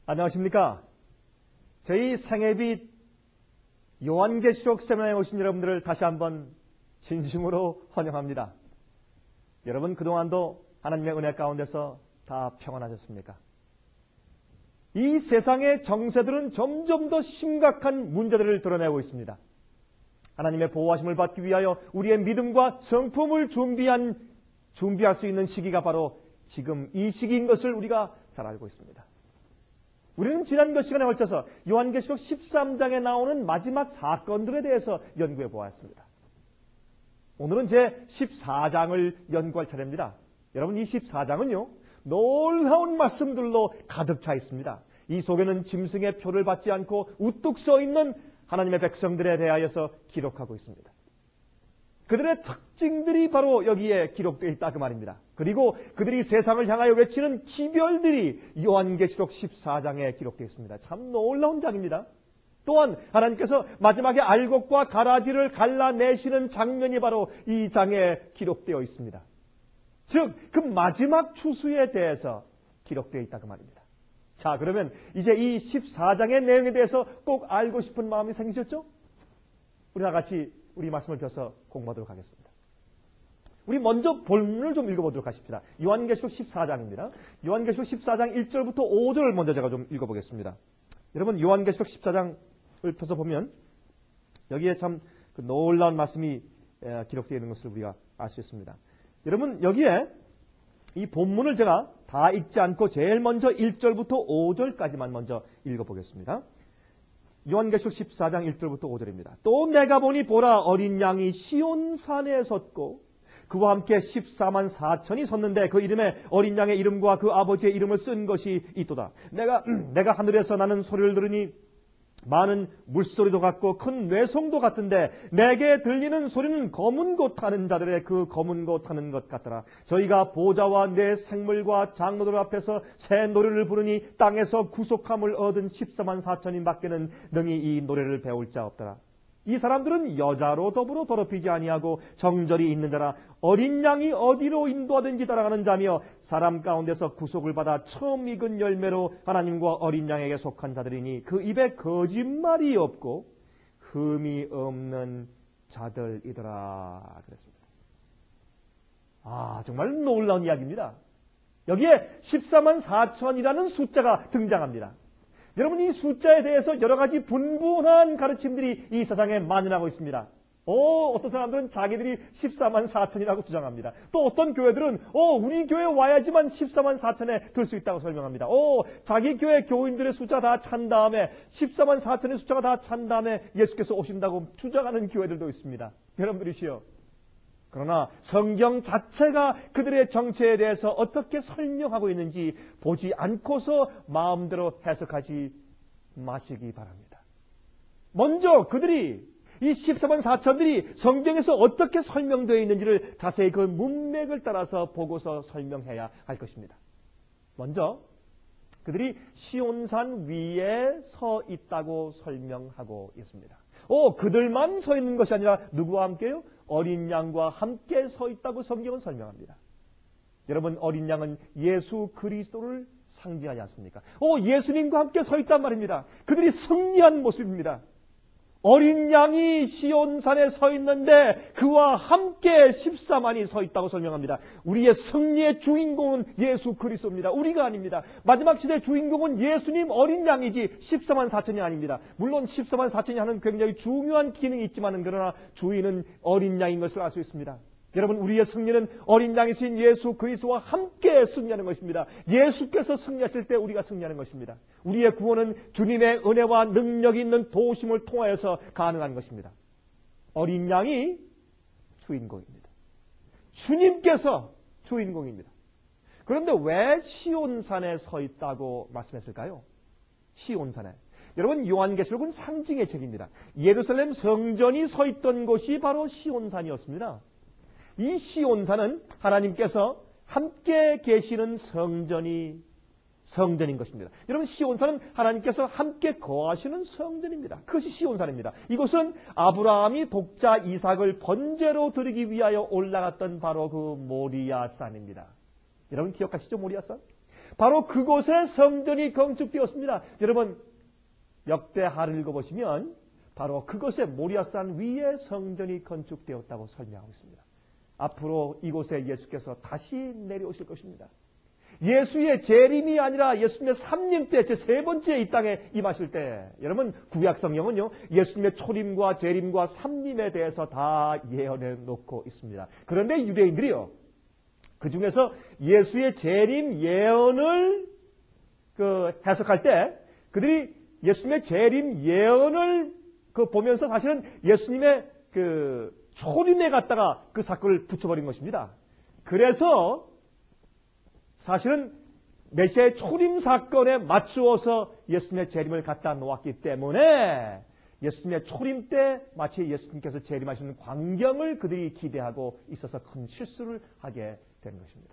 안녕하십니까? 저희 생애빛 요한계시록 세미나에 오신 여러분들을 다시 한번 진심으로 환영합니다. 여러분 그동안도 하나님의 은혜 가운데서 다 평안하셨습니까? 이 세상의 정세들은 점점 더 심각한 문제들을 드러내고 있습니다. 하나님의 보호하심을 받기 위하여 우리의 믿음과 성품을 준비할 수 있는 시기가 바로 지금 이 시기인 것을 우리가 잘 알고 있습니다. 우리는 지난 몇 시간에 걸쳐서 요한계시록 13장에 나오는 마지막 사건들에 대해서 연구해 보았습니다. 오늘은 제 14장을 연구할 차례입니다. 여러분 이 14장은요 놀라운 말씀들로 가득 차 있습니다. 이 속에는 짐승의 표를 받지 않고 우뚝 서 있는 하나님의 백성들에 대하여서 기록하고 있습니다. 그들의 특징들이 바로 여기에 기록되어 있다 그 말입니다. 그리고 그들이 세상을 향하여 외치는 기별들이 요한계시록 14장에 기록되어 있습니다. 참 놀라운 장입니다. 또한 하나님께서 마지막에 알곡과 가라지를 갈라내시는 장면이 바로 이 장에 기록되어 있습니다. 즉 그 마지막 추수에 대해서 기록되어 있다 그 말입니다. 자, 그러면 이제 이 14장의 내용에 대해서 꼭 알고 싶은 마음이 생기셨죠? 우리 다 같이 우리 말씀을 펴서 공부하도록 하겠습니다. 우리 먼저 본문을 좀 읽어보도록 하십시다. 요한계시록 14장입니다. 요한계시록 14장 1절부터 5절을 먼저 제가 좀 읽어보겠습니다. 여러분 요한계시록 14장을 펴서 보면 여기에 참 그 놀라운 말씀이 기록되어 있는 것을 우리가 알 수 있습니다. 여러분 여기에 이 본문을 제가 다 읽지 않고 제일 먼저 1절부터 5절까지만 먼저 읽어보겠습니다. 요한계시록 14장 1절부터 5절입니다. 또 내가 보니 보라 어린 양이 시온산에 섰고 그와 함께 14만 4천이 섰는데 그 이름에 어린 양의 이름과 그 아버지의 이름을 쓴 것이 있도다. 내가 하늘에서 나는 소리를 들으니 많은 물소리도 같고 큰 뇌성도 같은데 내게 들리는 소리는 검은 것 하는 자들의 그 검은 것 하는 것 같더라. 저희가 보좌와 내 생물과 장로들 앞에서 새 노래를 부르니 땅에서 구속함을 얻은 14만 4천인 밖에는 능히 이 노래를 배울 자 없더라. 이 사람들은 여자로 더불어 더럽히지 아니하고 정절이 있는 자라. 어린 양이 어디로 인도하든지 따라가는 자며 사람 가운데서 구속을 받아 처음 익은 열매로 하나님과 어린 양에게 속한 자들이니 그 입에 거짓말이 없고 흠이 없는 자들이더라 그랬습니다. 정말 놀라운 이야기입니다. 여기에 14만 4천이라는 숫자가 등장합니다. 여러분 이 숫자에 대해서 여러 가지 분분한 가르침들이 이 세상에 만연하고 있습니다. 어떤 사람들은 자기들이 14만 4천이라고 주장합니다. 또 어떤 교회들은 우리 교회 와야지만 14만 4천에 들 수 있다고 설명합니다. 자기 교회 교인들의 숫자 다 찬 다음에 14만 4천의 숫자가 다 찬 다음에 예수께서 오신다고 주장하는 교회들도 있습니다. 여러분들이시여, 그러나 성경 자체가 그들의 정체에 대해서 어떻게 설명하고 있는지 보지 않고서 마음대로 해석하지 마시기 바랍니다. 먼저 그들이 이 14만 4천들이 성경에서 어떻게 설명되어 있는지를 자세히 그 문맥을 따라서 보고서 설명해야 할 것입니다. 먼저 그들이 시온산 위에 서 있다고 설명하고 있습니다. 그들만 서 있는 것이 아니라 누구와 함께요? 어린 양과 함께 서 있다고 성경은 설명합니다. 여러분 어린 양은 예수 그리스도를 상징하지 않습니까? 예수님과 함께 서 있단 말입니다. 그들이 승리한 모습입니다. 어린 양이 시온산에 서 있는데 그와 함께 14만이 서 있다고 설명합니다. 우리의 승리의 주인공은 예수 그리스도입니다. 우리가 아닙니다. 마지막 시대의 주인공은 예수님 어린 양이지 14만 4천이 아닙니다. 물론 14만 4천이 하는 굉장히 중요한 기능이 있지만 그러나 주인은 어린 양인 것을 알 수 있습니다. 여러분 우리의 승리는 어린 양이신 예수 그리스도와 함께 승리하는 것입니다. 예수께서 승리하실 때 우리가 승리하는 것입니다. 우리의 구원은 주님의 은혜와 능력이 있는 도우심을 통하여서 가능한 것입니다. 어린 양이 주인공입니다. 주님께서 주인공입니다. 그런데 왜 시온산에 서 있다고 말씀했을까요? 시온산에. 여러분 요한계시록은 상징의 책입니다. 예루살렘 성전이 서 있던 곳이 바로 시온산이었습니다. 이 시온산은 하나님께서 함께 계시는 성전인 것입니다. 여러분 시온산은 하나님께서 함께 거하시는 성전입니다. 그것이 시온산입니다. 이곳은 아브라함이 독자 이삭을 번제로 드리기 위하여 올라갔던 바로 그 모리아산입니다. 여러분 기억하시죠? 모리아산? 바로 그곳에 성전이 건축되었습니다. 여러분 역대하를 읽어보시면 바로 그곳에 모리아산 위에 성전이 건축되었다고 설명하고 있습니다. 앞으로 이곳에 예수께서 다시 내려오실 것입니다. 예수의 재림이 아니라 예수님의 삼림 때, 제 세 번째 이 땅에 임하실 때, 여러분 구약 성경은요 예수님의 초림과 재림과 삼림에 대해서 다 예언해 놓고 있습니다. 그런데 유대인들이요 그 중에서 예수의 재림 예언을 해석할 때 그들이 예수님의 재림 예언을 보면서 사실은 예수님의 초림에 갖다가 그 사건을 붙여버린 것입니다. 그래서 사실은 메시아의 초림 사건에 맞추어서 예수님의 재림을 갖다 놓았기 때문에 예수님의 초림 때 마치 예수님께서 재림하시는 광경을 그들이 기대하고 있어서 큰 실수를 하게 된 것입니다.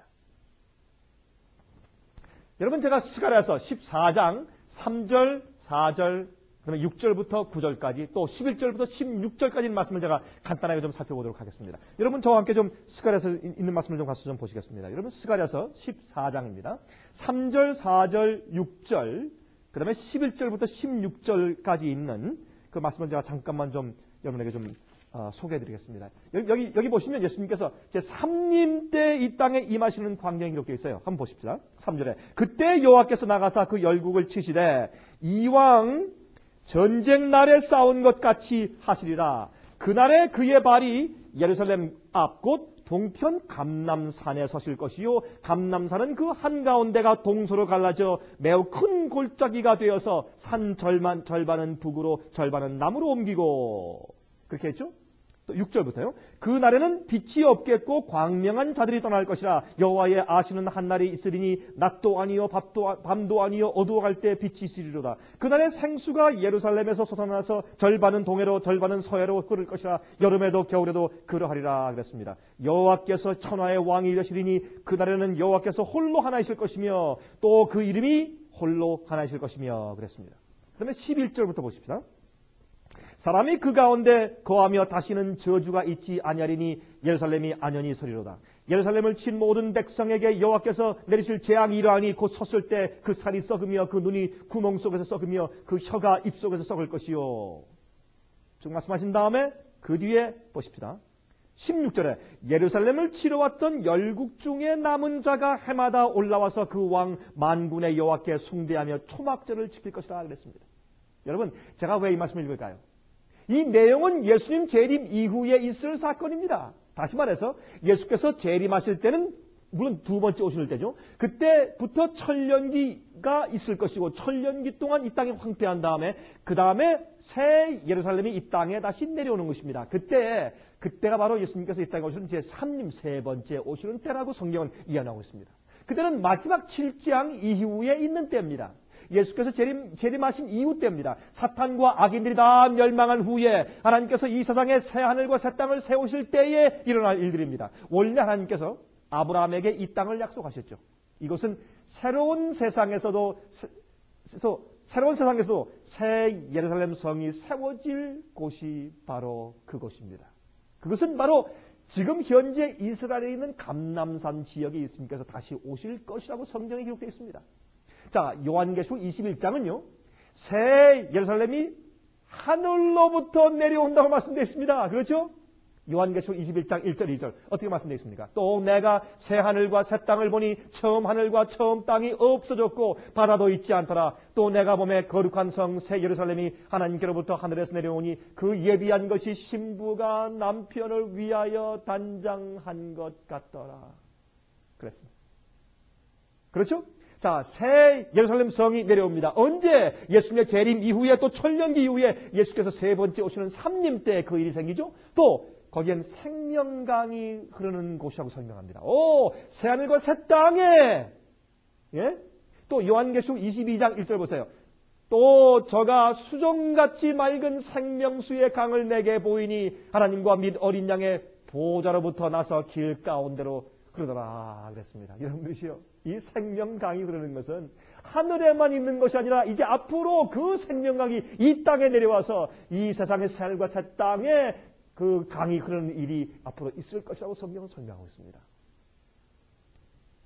여러분 제가 스가랴서 14장 3절, 4절, 그다음에 6절부터 9절까지 또 11절부터 16절까지 말씀을 제가 간단하게 좀 살펴보도록 하겠습니다. 여러분 저와 함께 좀 스가랴서 있는 말씀을 좀 가서 좀 보시겠습니다. 여러분 스가랴서 14장입니다. 3절, 4절, 6절, 그다음에 11절부터 16절까지 있는 그 말씀을 제가 잠깐만 좀 여러분에게 좀 소개해드리겠습니다. 여기 보시면 예수님께서 제 3님 때 이 땅에 임하시는 광경이 이렇게 있어요. 한번 보십시다. 3절에 그때 여호와께서 나가사 그 열국을 치시되 이왕 전쟁 날에 싸운 것 같이 하시리라. 그날에 그의 발이 예루살렘 앞 곧 동편 감람산에 서실 것이요 감람산은 그 한가운데가 동서로 갈라져 매우 큰 골짜기가 되어서 산 절반은 북으로 절반은 남으로 옮기고 그렇게 했죠. 또 6절부터요. 그 날에는 빛이 없겠고 광명한 자들이 떠날 것이라. 여호와의 아시는 한 날이 있으리니 낮도 아니요 밤도 아니요 어두워갈 때 빛이 있으리로다. 그 날에 생수가 예루살렘에서 솟아나서 절반은 동해로 절반은 서해로 흐를 것이라. 여름에도 겨울에도 그러하리라 그랬습니다. 여호와께서 천하의 왕이 되시리니 그 날에는 여호와께서 홀로 하나이실 것이며 또 그 이름이 홀로 하나이실 것이며 그랬습니다. 그 다음에 11절부터 보십시다. 사람이 그 가운데 거하며 다시는 저주가 있지 아니하리니 예루살렘이 안연히 서리로다. 예루살렘을 친 모든 백성에게 여호와께서 내리실 재앙이 이러하니 곧 섰을 때 그 살이 썩으며 그 눈이 구멍 속에서 썩으며 그 혀가 입 속에서 썩을 것이요. 쭉 말씀하신 다음에 그 뒤에 보십시다. 16절에 예루살렘을 치러 왔던 열국 중에 남은 자가 해마다 올라와서 그 왕 만군의 여호와께 숭배하며 초막절을 지킬 것이라 그랬습니다. 여러분 제가 왜 이 말씀을 읽을까요? 이 내용은 예수님 재림 이후에 있을 사건입니다. 다시 말해서 예수께서 재림하실 때는 물론 두 번째 오실 때죠. 그때부터 천년기가 있을 것이고 천년기 동안 이 땅이 황폐한 다음에 그 다음에 새 예루살렘이 이 땅에 다시 내려오는 것입니다. 그때가 바로 예수님께서 이 땅에 오시는 제3님 세 번째 오시는 때라고 성경은 예언하고 있습니다. 그때는 마지막 7장 이후에 있는 때입니다. 예수께서 재림하신 이후 때입니다. 사탄과 악인들이 다 멸망한 후에 하나님께서 이 세상에 새 하늘과 새 땅을 세우실 때에 일어날 일들입니다. 원래 하나님께서 아브라함에게 이 땅을 약속하셨죠. 이것은 새로운 세상에서도 새 예루살렘 성이 세워질 곳이 바로 그곳입니다. 그것은 바로 지금 현재 이스라엘에 있는 감람산 지역에 예수님께서 다시 오실 것이라고 성경에 기록되어 있습니다. 자, 요한계시록 21장은요. 새 예루살렘이 하늘로부터 내려온다고 말씀되어 있습니다. 그렇죠? 요한계시록 21장 1절 2절 어떻게 말씀되어 있습니까? 또 내가 새 하늘과 새 땅을 보니 처음 하늘과 처음 땅이 없어졌고 바다도 있지 않더라. 또 내가 보매 거룩한 성 새 예루살렘이 하나님께로부터 하늘에서 내려오니 그 예비한 것이 신부가 남편을 위하여 단장한 것 같더라. 그랬습니다. 그렇죠? 자, 새 예루살렘 성이 내려옵니다. 언제? 예수님의 재림 이후에 또 천년기 이후에 예수께서 세 번째 오시는 3님 때 그 일이 생기죠. 또 거기엔 생명강이 흐르는 곳이라고 설명합니다. 새하늘과 새 땅에 예? 또 요한계시록 22장 1절 보세요. 또 저가 수정같이 맑은 생명수의 강을 내게 보이니 하나님과 및 어린 양의 보좌로부터 나서 길 가운데로 그러더라 그랬습니다. 여러분들이요, 이 생명강이 흐르는 것은 하늘에만 있는 것이 아니라 이제 앞으로 그 생명강이 이 땅에 내려와서 이 세상의 새하늘과 새 땅에 그 강이 흐르는 일이 앞으로 있을 것이라고 성경은 설명하고 있습니다.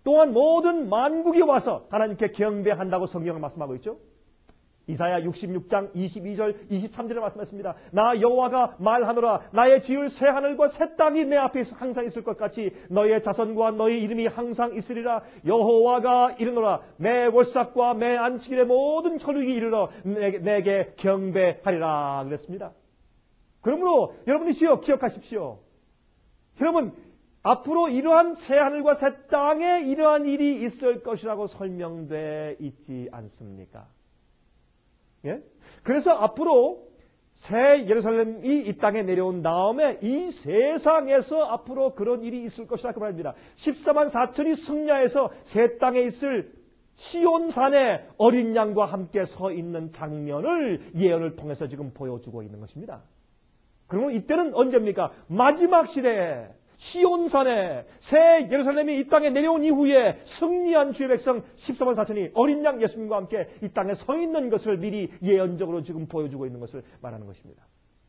또한 모든 만국이 와서 하나님께 경배한다고 성경을 말씀하고 있죠. 이사야 66장 22절 23절에 말씀했습니다. 나 여호와가 말하노라. 나의 지을 새 하늘과 새 땅이 내 앞에 항상 있을 것 같이 너의 자손과 너의 이름이 항상 있으리라. 여호와가 이르노라. 매 월삭과 매 안식일의 모든 혈육이 이르러 내게 경배하리라 그랬습니다. 그러므로 여러분이시여 기억하십시오. 여러분 앞으로 이러한 새 하늘과 새 땅에 이러한 일이 있을 것이라고 설명돼 있지 않습니까? 예? 그래서 앞으로 새 예루살렘이 이 땅에 내려온 다음에 이 세상에서 앞으로 그런 일이 있을 것이라 그 말입니다. 14만 4천이 승려해서 새 땅에 있을 시온산에 어린 양과 함께 서 있는 장면을 예언을 통해서 지금 보여주고 있는 것입니다. 그러면 이때는 언제입니까? 마지막 시대에 시온산에 새 예루살렘이 이 땅에 내려온 이후에 승리한 주의 백성 14만 4천이 어린 양 예수님과 함께 이 땅에 서 있는 것을 미리 예언적으로 지금 보여주고 있는 것을 말하는 것입니다.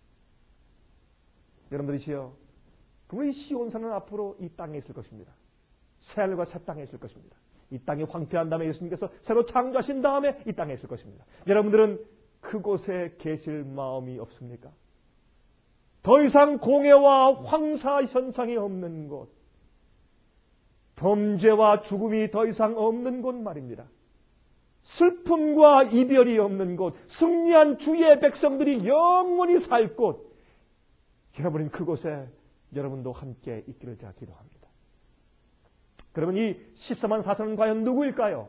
여러분들이시여, 그럼 이 시온산은 앞으로 이 땅에 있을 것입니다. 새 하늘과 새 땅에 있을 것입니다. 이 땅이 황폐한 다음에 예수님께서 새로 창조하신 다음에 이 땅에 있을 것입니다. 여러분들은 그곳에 계실 마음이 없습니까? 더 이상 공해와 황사 현상이 없는 곳, 범죄와 죽음이 더 이상 없는 곳 말입니다. 슬픔과 이별이 없는 곳, 승리한 주의 백성들이 영원히 살 곳, 여러분은 그곳에 여러분도 함께 있기를 제가 기도합니다. 그러면 이 14만 4천은 과연 누구일까요?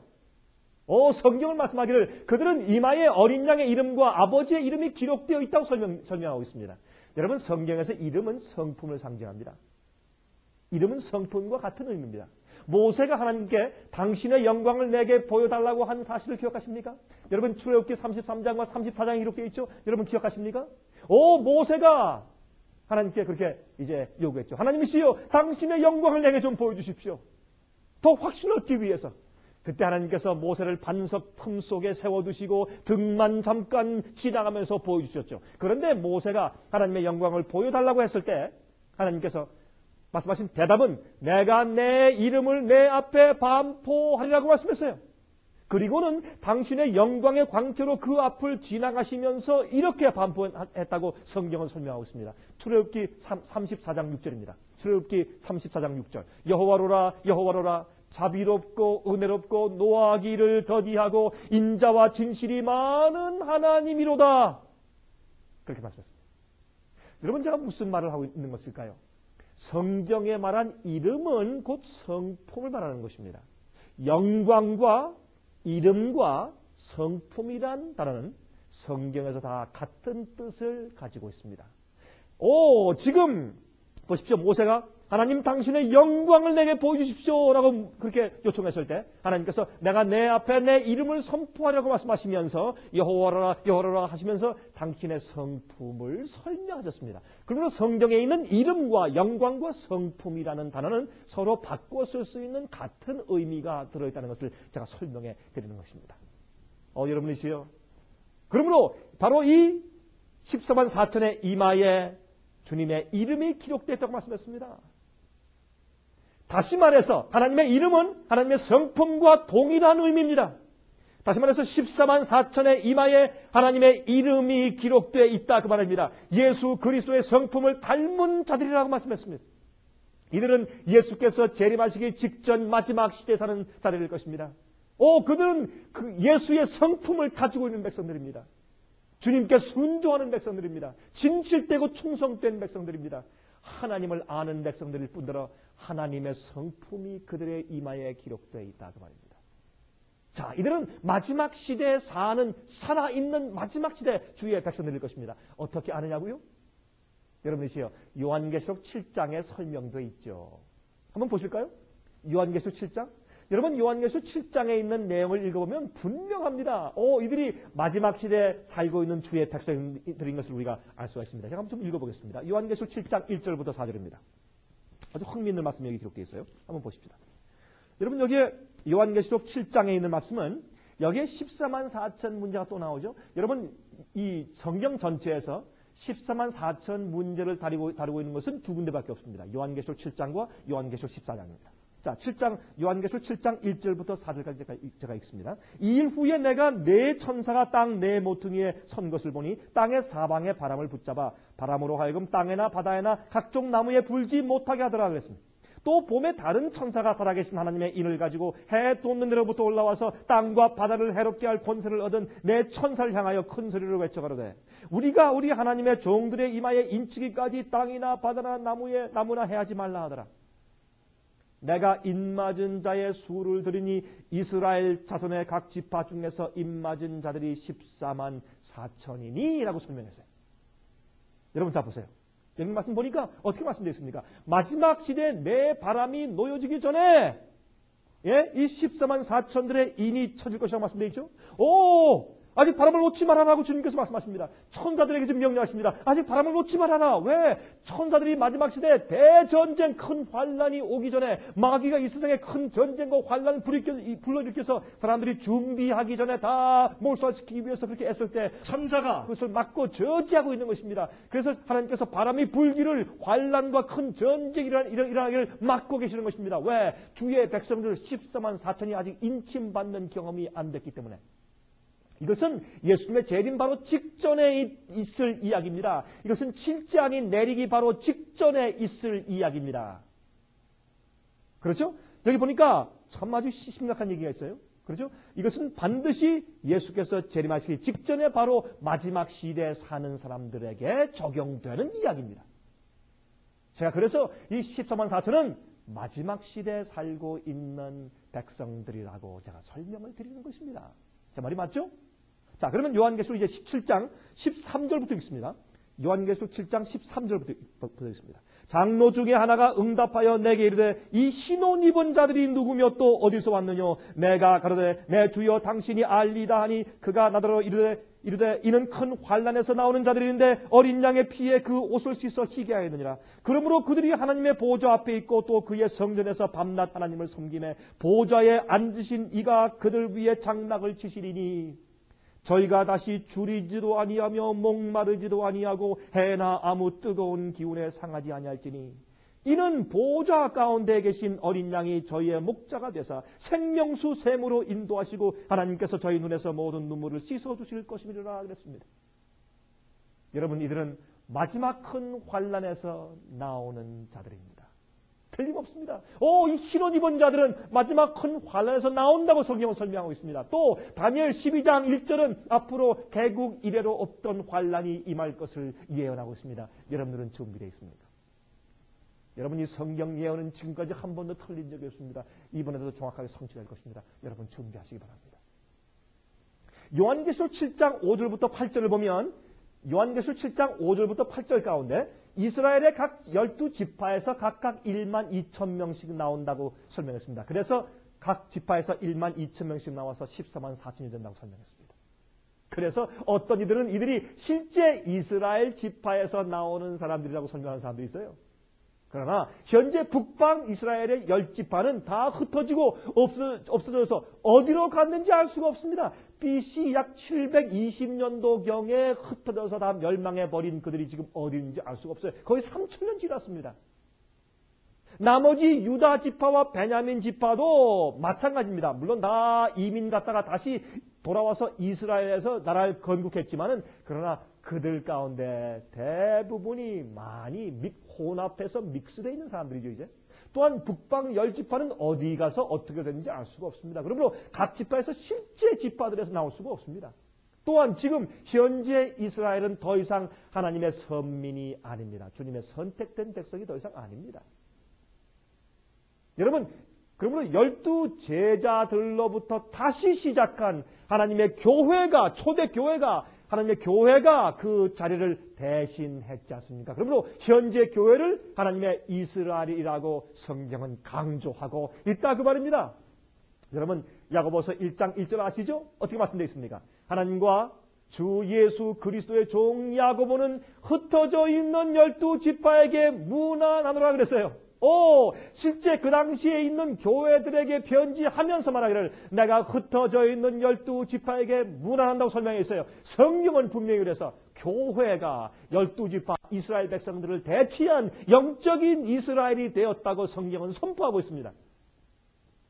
성경을 말씀하기를 그들은 이마에 어린 양의 이름과 아버지의 이름이 기록되어 있다고 설명하고 있습니다. 여러분 성경에서 이름은 성품을 상징합니다. 이름은 성품과 같은 의미입니다. 모세가 하나님께 당신의 영광을 내게 보여달라고 한 사실을 기억하십니까? 여러분 출애굽기 33장과 34장에 기록되어 있죠? 여러분 기억하십니까? 모세가 하나님께 그렇게 이제 요구했죠. 하나님이시여 당신의 영광을 내게 좀 보여주십시오. 더 확신 얻기 위해서. 그때 하나님께서 모세를 반석 틈 속에 세워두시고 등만 잠깐 지나가면서 보여주셨죠. 그런데 모세가 하나님의 영광을 보여달라고 했을 때 하나님께서 말씀하신 대답은 내가 내 이름을 내 앞에 반포하리라고 말씀했어요. 그리고는 당신의 영광의 광채로 그 앞을 지나가시면서 이렇게 반포했다고 성경은 설명하고 있습니다. 출애굽기 34장 6절입니다. 출애굽기 34장 6절. 여호와로라 여호와로라 자비롭고 은혜롭고 노하기를 더디하고 인자와 진실이 많은 하나님이로다. 그렇게 말씀했습니다. 여러분 제가 무슨 말을 하고 있는 것일까요? 성경에 말한 이름은 곧 성품을 말하는 것입니다. 영광과 이름과 성품이란 단어는 성경에서 다 같은 뜻을 가지고 있습니다. 지금 보십시오. 모세가 하나님 당신의 영광을 내게 보여주십시오 라고 그렇게 요청했을 때 하나님께서 내가 내 앞에 내 이름을 선포하려고 말씀하시면서 여호와라 여호와라 하시면서 당신의 성품을 설명하셨습니다. 그러므로 성경에 있는 이름과 영광과 성품이라는 단어는 서로 바꿔 쓸 수 있는 같은 의미가 들어있다는 것을 제가 설명해 드리는 것입니다. 여러분이시여, 그러므로 바로 이 14만 4천의 이마에 주님의 이름이 기록되었다고 말씀했습니다. 다시 말해서 하나님의 이름은 하나님의 성품과 동일한 의미입니다. 다시 말해서 14만 4천의 이마에 하나님의 이름이 기록되어 있다 그 말입니다. 예수 그리스도의 성품을 닮은 자들이라고 말씀했습니다. 이들은 예수께서 재림하시기 직전 마지막 시대에 사는 자들일 것입니다. 그들은 그 예수의 성품을 가지고 있는 백성들입니다. 주님께 순종하는 백성들입니다. 진실되고 충성된 백성들입니다. 하나님을 아는 백성들일 뿐더러 하나님의 성품이 그들의 이마에 기록되어 있다 그 말입니다. 자, 이들은 마지막 시대에 사는 살아있는 마지막 시대 주의 백성들일 것입니다. 어떻게 아느냐고요? 여러분이시여, 요한계시록 7장에 설명되어 있죠. 한번 보실까요? 요한계시록 7장. 여러분 요한계시록 7장에 있는 내용을 읽어보면 분명합니다. 이들이 마지막 시대에 살고 있는 주의 백성들인 것을 우리가 알 수가 있습니다. 제가 한번 좀 읽어보겠습니다. 요한계시록 7장 1절부터 4절입니다. 아주 흥미있는 말씀이 여기 기록되어 있어요. 한번 보십시다. 여러분 여기에 요한계시록 7장에 있는 말씀은 여기에 14만 4천 문제가 또 나오죠. 여러분 이 성경 전체에서 14만 4천 문제를 다루고 있는 것은 두 군데밖에 없습니다. 요한계시록 7장과 요한계시록 14장입니다. 자, 7장 요한계시록 7장 1절부터 4절까지 제가 읽습니다. 2일 후에 내가 네 천사가 땅 네 모퉁이에 선 것을 보니 땅의 사방에 바람을 붙잡아 바람으로 하여금 땅에나 바다에나 각종 나무에 불지 못하게 하더라 그랬습니다. 또 봄에 다른 천사가 살아계신 하나님의 인을 가지고 해 돋는 데로부터 올라와서 땅과 바다를 해롭게 할 권세를 얻은 내 천사를 향하여 큰 소리로 외쳐가로되 우리가 우리 하나님의 종들의 이마에 인치기까지 땅이나 바다나 나무나 해하지 말라 하더라. 내가 입맞은 자의 수를 들으니 이스라엘 자손의 각 지파 중에서 입맞은 자들이 14만 4천이니 라고 설명했어요. 여러분 다 보세요. 여기 말씀 보니까 어떻게 말씀되어 있습니까? 마지막 시대에 내 바람이 놓여지기 전에 이 14만 4천들의 인이 쳐질 것이라고 말씀되어 있죠. 아직 바람을 놓지 말아라고 주님께서 말씀하십니다. 천사들에게 지금 명령하십니다. 아직 바람을 놓지 말아라. 왜? 천사들이 마지막 시대에 대전쟁 큰 환란이 오기 전에 마귀가 이 세상에 큰 전쟁과 환란을 불러일으켜서 사람들이 준비하기 전에 다 몰살시키기 위해서 그렇게 애쓸 때 천사가 그것을 막고 저지하고 있는 것입니다. 그래서 하나님께서 바람이 불기를 환란과 큰 전쟁이 일어나기를 막고 계시는 것입니다. 왜? 주의 백성들 14만 4천이 아직 인침받는 경험이 안 됐기 때문에. 이것은 예수님의 재림 바로 직전에 있을 이야기입니다. 이것은 7장이 내리기 바로 직전에 있을 이야기입니다. 그렇죠? 여기 보니까 참 아주 심각한 얘기가 있어요. 그렇죠? 이것은 반드시 예수께서 재림하시기 직전에 바로 마지막 시대에 사는 사람들에게 적용되는 이야기입니다. 제가 그래서 이 14만 4천은 마지막 시대에 살고 있는 백성들이라고 제가 설명을 드리는 것입니다. 제 말이 맞죠? 자, 그러면 요한계시록 이제 17장 13절부터 읽습니다. 요한계시록 7장 13절부터 읽습니다. 장로 중에 하나가 응답하여 내게 이르되 이 흰 옷 입은 자들이 누구며 또 어디서 왔느뇨? 내가 가로되 내 주여 당신이 알리다 하니 그가 나더러 이르되 이는 큰 환란에서 나오는 자들인데 어린 양의 피에 그 옷을 씻어 희게 하였느니라. 그러므로 그들이 하나님의 보좌 앞에 있고 또 그의 성전에서 밤낮 하나님을 섬기매 보좌에 앉으신 이가 그들 위에 장막을 치시리니 저희가 다시 줄이지도 아니하며 목마르지도 아니하고 해나 아무 뜨거운 기운에 상하지 아니할지니 이는 보좌 가운데 계신 어린 양이 저희의 목자가 되사 생명수 샘으로 인도하시고 하나님께서 저희 눈에서 모든 눈물을 씻어주실 것이니라 그랬습니다. 여러분, 이들은 마지막 큰 환란에서 나오는 자들입니다. 틀림없습니다. 이 흰 옷 입은 자들은 마지막 큰 환란에서 나온다고 성경은 설명하고 있습니다. 또 다니엘 12장 1절은 앞으로 개국 이래로 없던 환란이 임할 것을 예언하고 있습니다. 여러분들은 준비되어 있습니까? 여러분, 이 성경 예언은 지금까지 한 번도 틀린 적이 없습니다. 이번에도 정확하게 성취될 것입니다. 여러분 준비하시기 바랍니다. 요한계시록 7장 5절부터 8절을 보면 요한계시록 7장 5절부터 8절 가운데 이스라엘의 각 12지파에서 각각 1만 2천 명씩 나온다고 설명했습니다. 그래서 각 지파에서 1만 2천 명씩 나와서 14만 4천이 된다고 설명했습니다. 그래서 어떤 이들이 실제 이스라엘 지파에서 나오는 사람들이라고 설명하는 사람들이 있어요. 그러나 현재 북방 이스라엘의 10지파는 다 흩어지고 없어져서 어디로 갔는지 알 수가 없습니다. BC 약 720년도경에 흩어져서 다 멸망해버린 그들이 지금 어디 있는지 알 수가 없어요. 거의 3,000년 지났습니다. 나머지 유다 지파와 베냐민 지파도 마찬가지입니다. 물론 다 이민 갔다가 다시 돌아와서 이스라엘에서 나라를 건국했지만은 그러나 그들 가운데 대부분이 많이 혼합해서 믹스되어 있는 사람들이죠, 이제. 또한 북방 10지파는 어디 가서 어떻게 됐는지 알 수가 없습니다. 그러므로 각 지파에서 실제 지파들에서 나올 수가 없습니다. 또한 지금 현재 이스라엘은 더 이상 하나님의 선민이 아닙니다. 주님의 선택된 백성이 더 이상 아닙니다. 여러분, 그러므로 12 제자들로부터 다시 시작한 하나님의 교회가, 초대 교회가, 하나님의 교회가 그 자리를 대신했지 않습니까? 그러므로 현재 교회를 하나님의 이스라엘이라고 성경은 강조하고 있다 그 말입니다. 여러분, 야고보서 1장 1절 아시죠? 어떻게 말씀되어 있습니까? 하나님과 주 예수 그리스도의 종 야고보는 흩어져 있는 12지파에게 문안하노라 그랬어요. 실제 그 당시에 있는 교회들에게 편지하면서 말하기를 내가 흩어져 있는 12지파에게 문안한다고 설명했어요. 성경은 분명히 그래서 교회가 12지파 이스라엘 백성들을 대치한 영적인 이스라엘이 되었다고 성경은 선포하고 있습니다.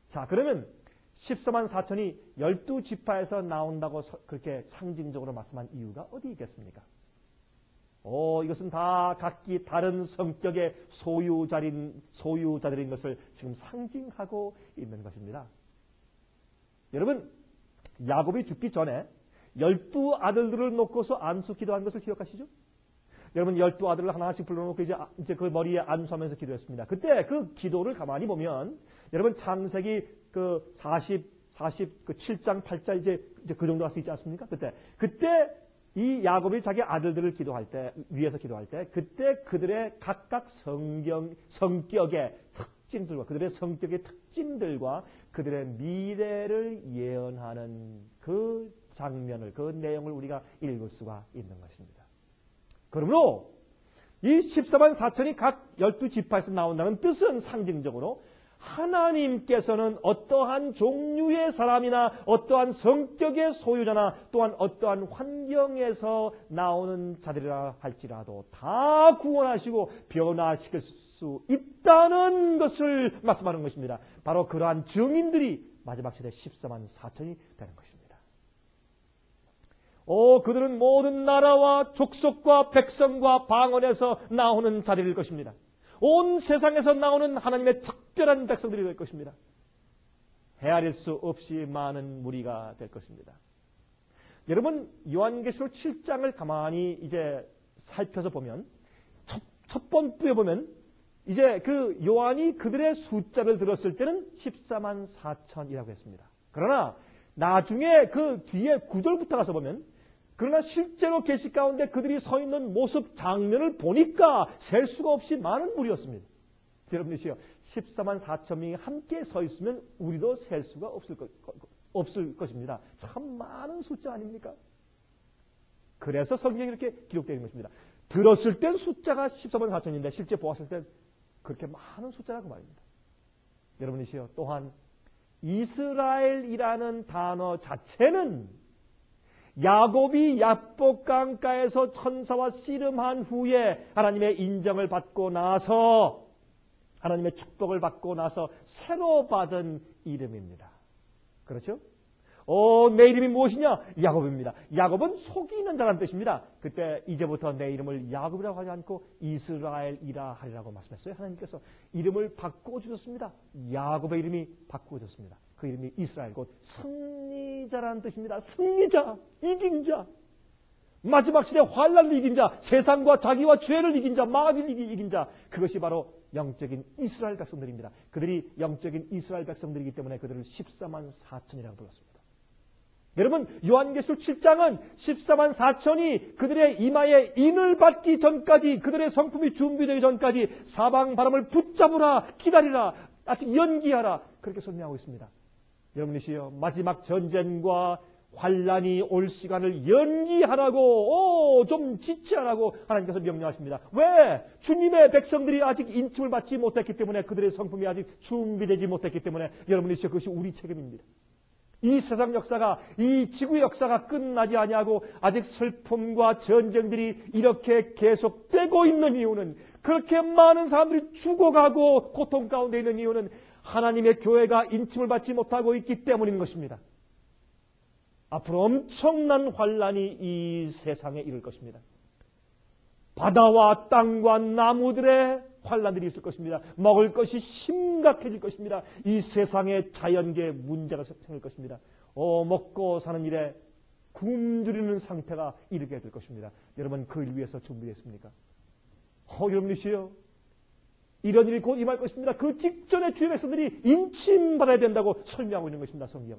자, 그러면 14만 4천이 12지파에서 나온다고 그렇게 상징적으로 말씀한 이유가 어디 있겠습니까? 이것은 다 각기 다른 성격의 소유자들인 것을 지금 상징하고 있는 것입니다. 여러분, 야곱이 죽기 전에 12아들들을 놓고서 안수 기도한 것을 기억하시죠? 여러분, 12아들을 하나씩 불러놓고 이제 그 머리에 안수하면서 기도했습니다. 그때 그 기도를 가만히 보면 여러분, 창세기 그 7장 8절 이제 그 정도 할 수 있지 않습니까? 그때 이 야곱이 자기 아들들을 위해서 기도할 때 그때 그들의 각각 성격의 특징들과 그들의 성격의 특징들과 그들의 미래를 예언하는 그 장면을, 그 내용을 우리가 읽을 수가 있는 것입니다. 그러므로 이 14만 4천이 각 12지파에서 나온다는 뜻은 상징적으로 하나님께서는 어떠한 종류의 사람이나 어떠한 성격의 소유자나 또한 어떠한 환경에서 나오는 자들이라 할지라도 다 구원하시고 변화시킬 수 있다는 것을 말씀하는 것입니다. 바로 그러한 증인들이 마지막 시대 14만 4천이 되는 것입니다. 그들은 모든 나라와 족속과 백성과 방언에서 나오는 자들일 것입니다. 온 세상에서 나오는 하나님의 특별한 백성들이 될 것입니다. 헤아릴 수 없이 많은 무리가 될 것입니다. 여러분, 요한계시록 7장을 가만히 이제 살펴서 보면 첫 번부에 보면 이제 그 요한이 그들의 숫자를 들었을 때는 14만 4천이라고 했습니다. 그러나 나중에 그 뒤에 9절부터 가서 보면 그러나 실제로 계시 가운데 그들이 서 있는 모습 장면을 보니까 셀 수가 없이 많은 무리였습니다. 여러분이시여, 14만 4천 명이 함께 서 있으면 우리도 셀 수가 없을 것입니다. 참 많은 숫자 아닙니까? 그래서 성경이 이렇게 기록되어 있는 것입니다. 들었을 땐 숫자가 14만 4천인데 실제 보았을 땐 그렇게 많은 숫자라고 말입니다. 여러분이시여, 또한 이스라엘이라는 단어 자체는 야곱이 야복강가에서 천사와 씨름한 후에 하나님의 인정을 받고 나서 하나님의 축복을 받고 나서 새로 받은 이름입니다. 그렇죠? 내 이름이 무엇이냐? 야곱입니다. 야곱은 속이는 자라는 뜻입니다. 그때 이제부터 내 이름을 야곱이라고 하지 않고 이스라엘이라 하리라고 말씀했어요. 하나님께서 이름을 바꿔주셨습니다. 야곱의 이름이 바꿔졌습니다. 그 이름이 이스라엘, 곧 승리자라는 뜻입니다. 승리자, 이긴 자, 마지막 시대 환란을 이긴 자, 세상과 자기와 죄를 이긴 자, 마귀를 이긴 자, 그것이 바로 영적인 이스라엘 백성들입니다. 그들이 영적인 이스라엘 백성들이기 때문에 그들을 14만 4천이라고 불렀습니다. 여러분, 요한계시록 7장은 14만 4천이 그들의 이마에 인을 받기 전까지, 그들의 성품이 준비되기 전까지 사방 바람을 붙잡으라, 기다리라, 아직 연기하라, 그렇게 설명하고 있습니다. 여러분이시여, 마지막 전쟁과 환란이 올 시간을 연기하라고, 좀 지체하라고 하나님께서 명령하십니다. 왜? 주님의 백성들이 아직 인침을 받지 못했기 때문에, 그들의 성품이 아직 준비되지 못했기 때문에 여러분이시여, 그것이 우리 책임입니다. 이 세상 역사가, 이 지구의 역사가 끝나지 아니하고 아직 슬픔과 전쟁들이 이렇게 계속되고 있는 이유는, 그렇게 많은 사람들이 죽어가고 고통 가운데 있는 이유는 하나님의 교회가 인침을 받지 못하고 있기 때문인 것입니다. 앞으로 엄청난 환란이 이 세상에 이를 것입니다. 바다와 땅과 나무들의 환란들이 있을 것입니다. 먹을 것이 심각해질 것입니다. 이 세상에 자연계에 문제가 생길 것입니다. 먹고 사는 일에 굶주리는 상태가 이르게 될 것입니다. 여러분, 그 일 위해서 준비했습니까? 여러분이시여, 이런 일이 곧 임할 것입니다. 그 직전에 주의 백성들이 인침받아야 된다고 설명하고 있는 것입니다. 성경은.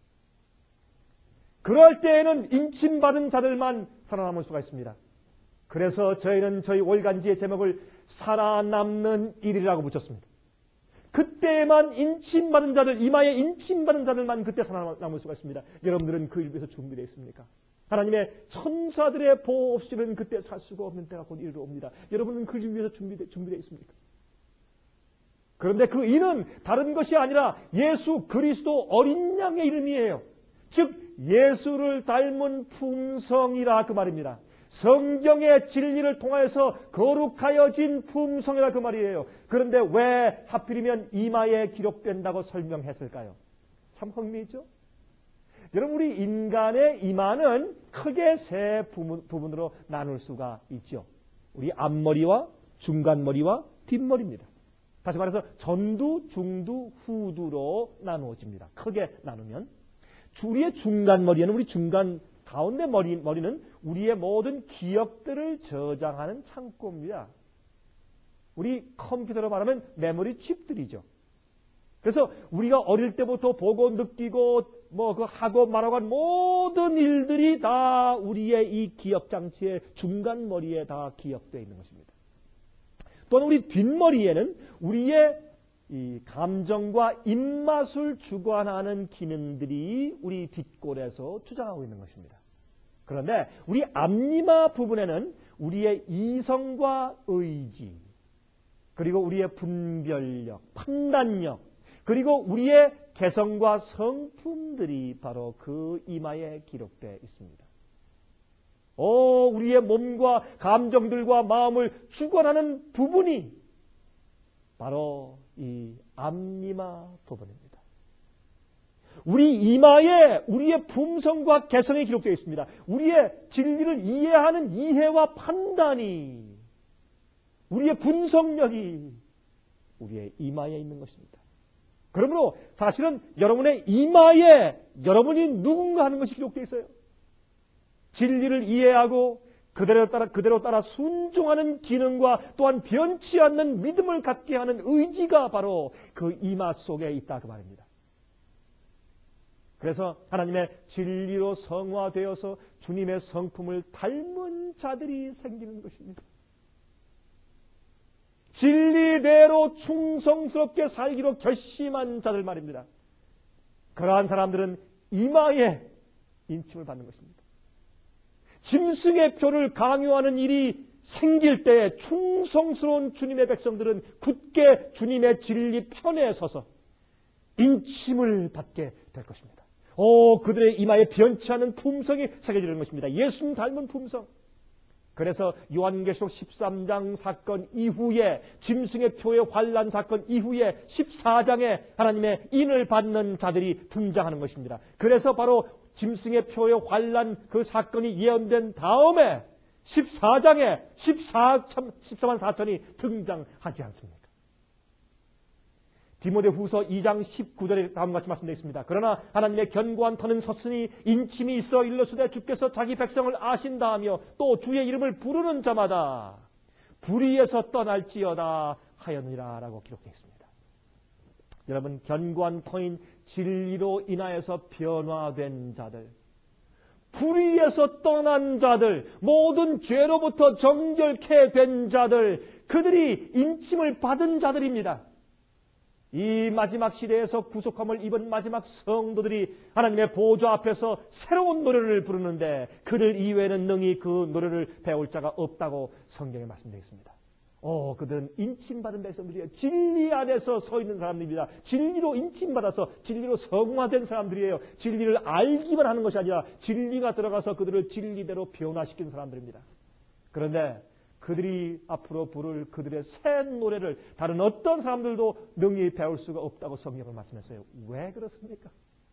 그럴 때에는 인침받은 자들만 살아남을 수가 있습니다. 그래서 저희는 저희 월간지의 제목을 살아남는 일이라고 붙였습니다. 그때만 인침받은 자들, 이마에 인침받은 자들만 그때 살아남을 수가 있습니다. 여러분들은 그 일 위해서 준비되어 있습니까? 하나님의 천사들의 보호 없이는 그때 살 수가 없는 때가 곧 이르옵니다. 여러분은 그 일 위해서 준비되어 있습니까? 그런데 그 이는 다른 것이 아니라 예수 그리스도 어린 양의 이름이에요. 즉 예수를 닮은 품성이라 그 말입니다. 성경의 진리를 통하여서 거룩하여진 품성이라 그 말이에요. 그런데 왜 하필이면 이마에 기록된다고 설명했을까요? 참 흥미있죠? 여러분, 우리 인간의 이마는 크게 세 부분으로 나눌 수가 있죠. 우리 앞머리와 중간머리와 뒷머리입니다. 다시 말해서 전두, 중두, 후두로 나누어집니다. 크게 나누면 우리의 중간머리에는 우리 중간 가운데 머리는 우리의 모든 기억들을 저장하는 창고입니다. 우리 컴퓨터로 말하면 메모리 칩들이죠. 그래서 우리가 어릴 때부터 보고 느끼고 그 하고 말하고 한 모든 일들이 다 우리의 이 기억장치의 중간머리에 다 기억되어 있는 것입니다. 또한 우리 뒷머리에는 우리의 이 감정과 입맛을 주관하는 기능들이 우리 뒷골에서 주장하고 있는 것입니다. 그런데 우리 앞니마 부분에는 우리의 이성과 의지, 그리고 우리의 분별력, 판단력, 그리고 우리의 개성과 성품들이 바로 그 이마에 기록되어 있습니다. 우리의 몸과 감정들과 마음을 주관하는 부분이 바로 이 앞니마 부분입니다. 우리 이마에 우리의 품성과 개성이 기록되어 있습니다. 우리의 진리를 이해하는 이해와 판단이, 우리의 분석력이 우리의 이마에 있는 것입니다. 그러므로 사실은 여러분의 이마에 여러분이 누군가 하는 것이 기록되어 있어요. 진리를 이해하고 그대로 따라 순종하는 기능과 또한 변치 않는 믿음을 갖게 하는 의지가 바로 그 이마 속에 있다 그 말입니다. 그래서 하나님의 진리로 성화되어서 주님의 성품을 닮은 자들이 생기는 것입니다. 진리대로 충성스럽게 살기로 결심한 자들 말입니다. 그러한 사람들은 이마에 인침을 받는 것입니다. 짐승의 표를 강요하는 일이 생길 때 충성스러운 주님의 백성들은 굳게 주님의 진리 편에 서서 인침을 받게 될 것입니다. 그들의 이마에 변치 않는 품성이 새겨지는 것입니다. 예수님 닮은 품성. 그래서 요한계시록 13장 사건 이후에, 짐승의 표의 환란 사건 이후에 14장에 하나님의 인을 받는 자들이 등장하는 것입니다. 그래서 바로 짐승의 표의 환란 그 사건이 예언된 다음에 14장에 14만 4천이 등장하지 않습니까? 디모데후서 2장 19절에 다음과 같이 말씀되어 있습니다. 그러나 하나님의 견고한 터는 섰으니 인침이 있어 일러스되 주께서 자기 백성을 아신다 하며 또 주의 이름을 부르는 자마다 불의에서 떠날지어다 하였느니라 라고 기록되어 있습니다. 여러분, 견고한 터인 진리로 인하여서 변화된 자들, 불의에서 떠난 자들, 모든 죄로부터 정결케 된 자들, 그들이 인침을 받은 자들입니다. 이 마지막 시대에서 구속함을 입은 마지막 성도들이 하나님의 보좌 앞에서 새로운 노래를 부르는데 그들 이외에는 능히 그 노래를 배울 자가 없다고 성경에 말씀되어 있습니다. 그들은 인침받은 백성들이에요. 진리 안에서 서 있는 사람들입니다. 진리로 인침받아서 진리로 성화된 사람들이에요. 진리를 알기만 하는 것이 아니라 진리가 들어가서 그들을 진리대로 변화시키는 사람들입니다. 그런데 그들이 앞으로 부를 그들의 새 노래를 다른 어떤 사람들도 능히 배울 수가 없다고 성경을 말씀했어요. 왜 그렇습니까?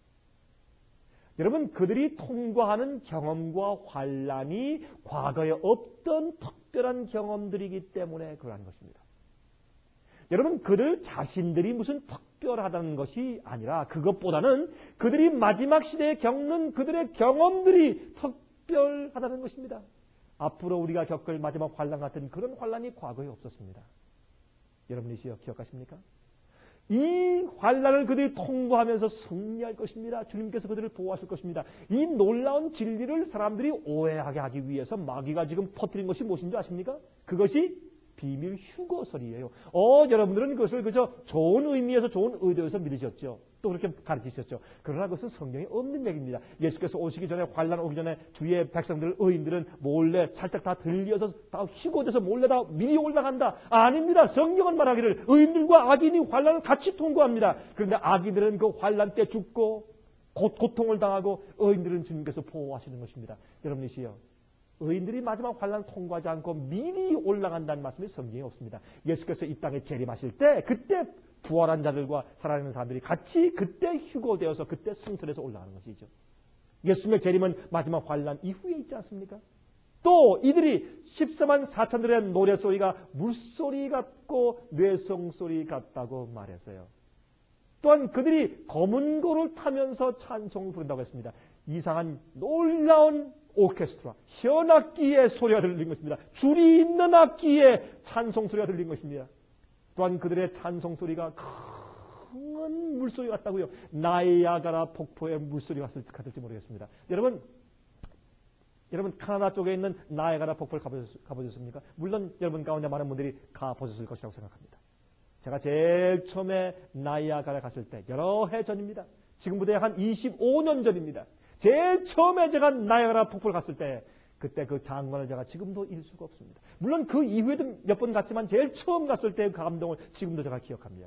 여러분, 그들이 통과하는 경험과 환란이 과거에 없던 특별한 경험들이기 때문에 그러한 것입니다. 여러분, 그들 자신들이 무슨 특별하다는 것이 아니라 그것보다는 그들이 마지막 시대에 겪는 그들의 경험들이 특별하다는 것입니다. 앞으로 우리가 겪을 마지막 환란 같은 그런 환란이 과거에 없었습니다. 여러분이 기억하십니까? 이 환란을 그들이 통과하면서 승리할 것입니다. 주님께서 그들을 보호하실 것입니다. 이 놀라운 진리를 사람들이 오해하게 하기 위해서 마귀가 지금 퍼뜨린 것이 무엇인지 아십니까? 그것이 비밀 휴거설이에요. 여러분들은 그것을 그저 좋은 의미에서 좋은 의도에서 믿으셨죠. 또 그렇게 가르치셨죠. 그러나 그것은 성경에 없는 얘기입니다. 예수께서 오시기 전에, 환란 오기 전에 주의 백성들, 의인들은 몰래 살짝 다 들려서 다 휴거돼서 몰래 다 미리 올라간다. 아닙니다. 성경은 말하기를 의인들과 악인이 환란을 같이 통과합니다. 그런데 악인들은 그 환란 때 죽고 고통을 당하고 의인들은 주님께서 보호하시는 것입니다. 여러분이시여, 의인들이 마지막 환난 통과하지 않고 미리 올라간다는 말씀이 성경에 없습니다. 예수께서 이 땅에 재림하실 때 그때 부활한 자들과 살아있는 사람들이 같이 그때 휴거되어서 그때 승천해서 올라가는 것이죠. 예수님의 재림은 마지막 환난 이후에 있지 않습니까? 또 이들이 14만 4천들의 노래소리가 물소리 같고 뇌성소리 같다고 말했어요. 또한 그들이 검은 고를 타면서 찬송을 부른다고 했습니다. 이상한 놀라운 오케스트라, 현악기의 소리가 들린 것입니다. 줄이 있는 악기의 찬송 소리가 들린 것입니다. 또한 그들의 찬송 소리가 큰 물소리 같다고요. 나이아가라 폭포의 물소리 같을지 모르겠습니다. 여러분 카나다 쪽에 있는 나이아가라 폭포를 가보셨습니까? 물론 여러분 가운데 많은 분들이 가보셨을 것이라고 생각합니다. 제가 제일 처음에 나이아가라에 갔을 때 여러 해 전입니다. 지금부터 약 한 25년 전입니다. 제일 처음에 제가 나이아가라 폭포를 갔을 때 그때 그 장관을 제가 지금도 잊을 수가 없습니다. 물론 그 이후에도 몇 번 갔지만 제일 처음 갔을 때 그 감동을 지금도 제가 기억합니다.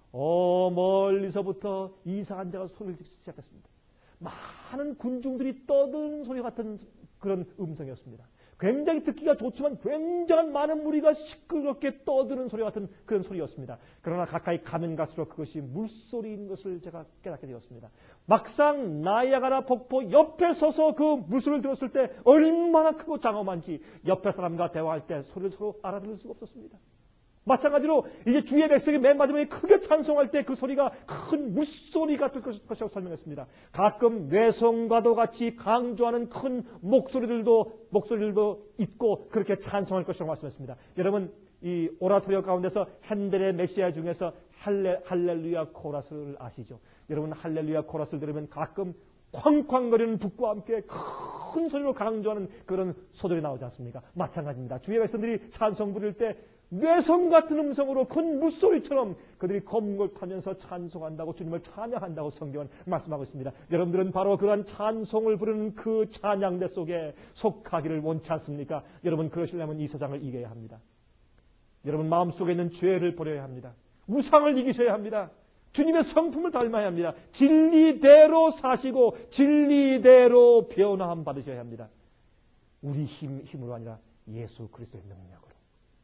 멀리서부터 이상한 자가 소리를 듣기 시작했습니다. 많은 군중들이 떠드는 소리 같은 그런 음성이었습니다. 굉장히 듣기가 좋지만 굉장한 많은 무리가 시끄럽게 떠드는 소리 같은 그런 소리였습니다. 그러나 가까이 가면 갈수록 그것이 물소리인 것을 제가 깨닫게 되었습니다. 막상 나이아가라 폭포 옆에 서서 그 물소리를 들었을 때 얼마나 크고 장엄한지 옆에 사람과 대화할 때 소리를 서로 알아들을 수가 없었습니다. 마찬가지로 이제 주의 백성이 맨 마지막에 크게 찬송할 때 그 소리가 큰 물소리 같을 것이라고 설명했습니다. 가끔 뇌성과도 같이 강조하는 큰 목소리들도 있고 그렇게 찬송할 것이라고 말씀했습니다. 여러분 이 오라토리오 가운데서 핸델의 메시아 중에서 할렐루야 코러스를 아시죠? 여러분 할렐루야 코러스를 들으면 가끔 쾅쾅거리는 북과 함께 큰 소리로 강조하는 그런 소들이 나오지 않습니까? 마찬가지입니다. 주의 백성들이 찬송 부를 때 뇌성 같은 음성으로 큰 물소리처럼 그들이 검은 걸 타면서 찬송한다고 주님을 찬양한다고 성경은 말씀하고 있습니다. 여러분들은 바로 그러한 찬송을 부르는 그 찬양대 속에 속하기를 원치 않습니까? 여러분 그러시려면 이 세상을 이겨야 합니다. 여러분 마음속에 있는 죄를 버려야 합니다. 우상을 이기셔야 합니다. 주님의 성품을 닮아야 합니다. 진리대로 사시고 진리대로 변화함 받으셔야 합니다. 우리 힘으로 아니라 예수 그리스도의 능력으로.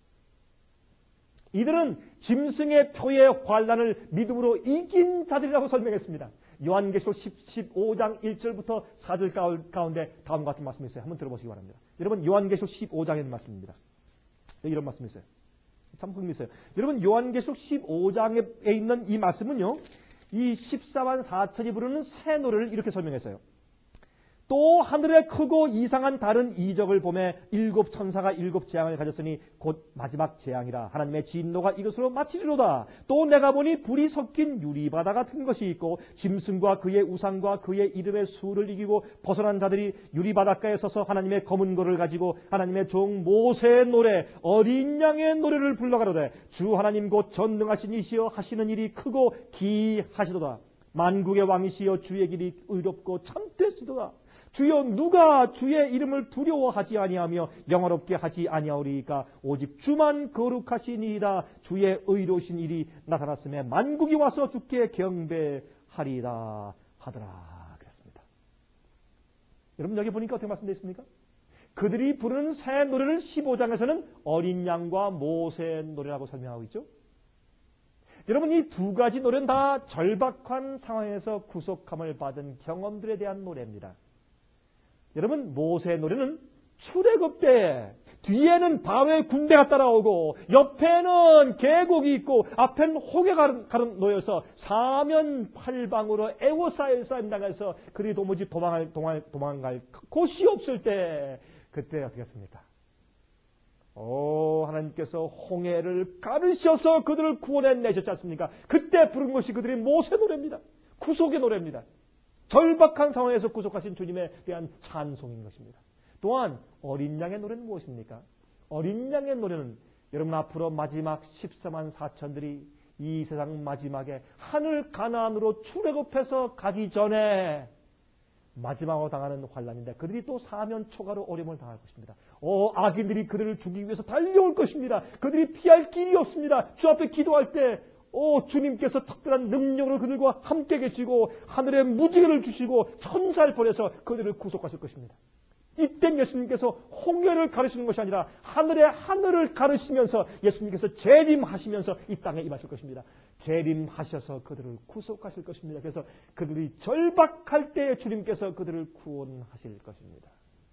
이들은 짐승의 표의 환난을 믿음으로 이긴 자들이라고 설명했습니다. 요한계시록 15장 1절부터 4절 가운데 다음과 같은 말씀이 있어요. 한번 들어보시기 바랍니다. 여러분 요한계시록 15장에 있는 말씀입니다. 이런 말씀이 있어요. 참 흥미있어요. 여러분 요한계시록 15장에 있는 이 말씀은요. 이 14만 4천이 부르는 새 노래를 이렇게 설명했어요. 또 하늘에 크고 이상한 다른 이적을 보매 7 천사가 7 재앙을 가졌으니 곧 마지막 재앙이라. 하나님의 진노가 이것으로 마치리로다. 또 내가 보니 불이 섞인 유리바다 같은 것이 있고 짐승과 그의 우상과 그의 이름의 수를 이기고 벗어난 자들이 유리바닷가에 서서 하나님의 검은 고를 가지고 하나님의 종 모세의 노래 어린 양의 노래를 불러가로되 주 하나님 곧 전능하신 이시여 하시는 일이 크고 기하시도다. 만국의 왕이시여 주의 길이 의롭고 참되시도다. 주여 누가 주의 이름을 두려워하지 아니하며 영화롭게 하지 아니하오리까 오직 주만 거룩하시니이다. 주의 의로우신 일이 나타났음에 만국이 와서 주께 경배하리라 하더라 그랬습니다. 여러분 여기 보니까 어떻게 말씀되어 있습니까? 그들이 부르는 새 노래를 15장에서는 어린 양과 모세의 노래라고 설명하고 있죠. 여러분 이 두 가지 노래는 다 절박한 상황에서 구속함을 받은 경험들에 대한 노래입니다. 여러분 모세의 노래는 출애굽 때 뒤에는 바로의 군대가 따라오고 옆에는 계곡이 있고 앞에는 호계가 놓여서 사면팔방으로 애워싸여 당해서 그들이 도무지 도망갈 곳이 없을 때 그때 어떻게 했습니까? 하나님께서 홍해를 가르셔서 그들을 구원해내셨지 않습니까? 그때 부른 것이 그들의 모세 노래입니다. 구속의 노래입니다. 절박한 상황에서 구속하신 주님에 대한 찬송인 것입니다. 또한 어린 양의 노래는 무엇입니까? 어린 양의 노래는 여러분 앞으로 마지막 14만 4천들이 이 세상 마지막에 하늘 가나안으로 출애굽해서 가기 전에 마지막으로 당하는 환난인데 그들이 또 사면 초가로 어려움을 당할 것입니다. 악인들이 그들을 죽이기 위해서 달려올 것입니다. 그들이 피할 길이 없습니다. 주 앞에 기도할 때 주님께서 특별한 능력으로 그들과 함께 계시고 하늘의 무지개를 주시고 천사를 보내서 그들을 구속하실 것입니다. 이때 예수님께서 홍해를 가르치는 것이 아니라 하늘의 하늘을 가르치면서 예수님께서 재림하시면서 이 땅에 임하실 것입니다. 재림하셔서 그들을 구속하실 것입니다. 그래서 그들이 절박할 때에 주님께서 그들을 구원하실 것입니다.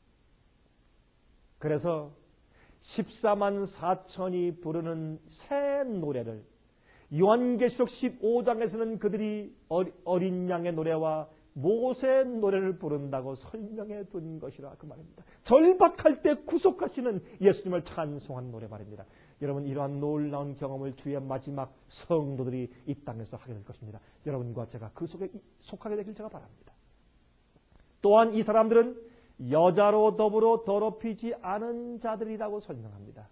그래서 14만 4천이 부르는 새 노래를 요한계시록 15장에서는 그들이 어린 양의 노래와 모세의 노래를 부른다고 설명해 둔 것이라 그 말입니다. 절박할 때 구속하시는 예수님을 찬송한 노래 말입니다. 여러분, 이러한 놀라운 경험을 주의 마지막 성도들이 이 땅에서 하게 될 것입니다. 여러분과 제가 그 속에 속하게 되길 제가 바랍니다. 또한 이 사람들은 여자로 더불어 더럽히지 않은 자들이라고 설명합니다.